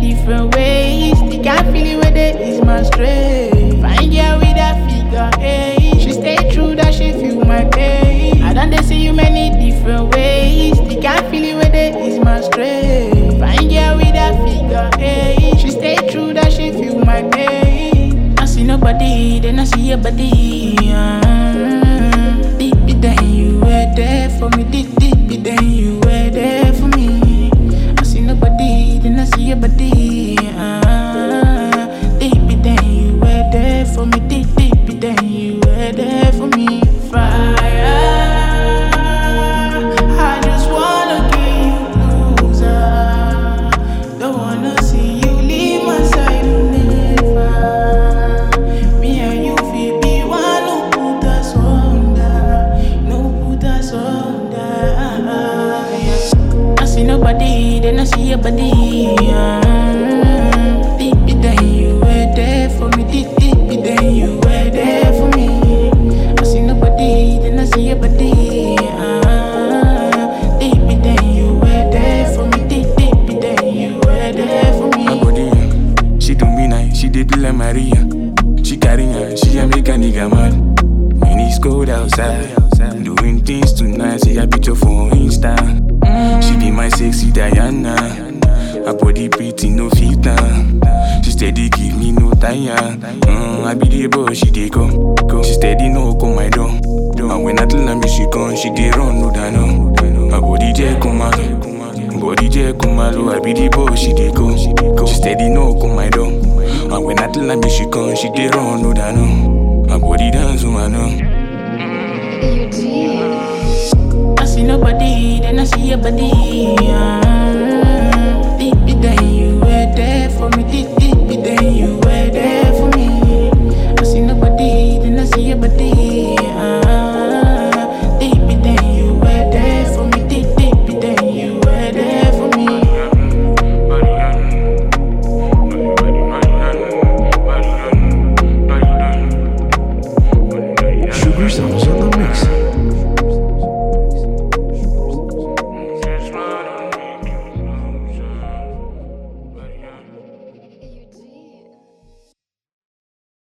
different ways. The can't feel it where there is my strength. Find girl with a figure eight. She stay true that she feel my pain. I done they see you many different ways. The can't feel it where there is my strength. Find girl with a figure eight. She stay true that she feel my pain. I see nobody, then I see your body. Deep down you were there for me. Deep down you were there for me. I see nobody, then I see your body. Deep down you were there for me. Deep down you were there for me. Fire. I just wanna give you closer. Don't wanna see you leave my side never. Me and you feel be one who put us under. No put us under. I see nobody, then I see your body. Deep down you were there for me. Deep down you were there for me. I see nobody, then I see your body. Deep down you were there for me. Deep down you were there for me. My body, she do me nice, she did do like Maria. She carry her, she a make a nigga mad. When it's cold outside, doing things tonight, see a picture for Insta. She be my sexy Diana. Her body pretty, no filter. She steady give me no tire. I be the boss, she dey go. She steady no come my door. And when I tell her me she come, she dey run, no da no. My body je come out. Body je come out, I be the boss, she dey go. She steady no come my door. And when I tell her me she come, she dey run, no da no. My body dance, woman, no. You did. I see nobody, then I see your body. Deep down you were there for me. Deep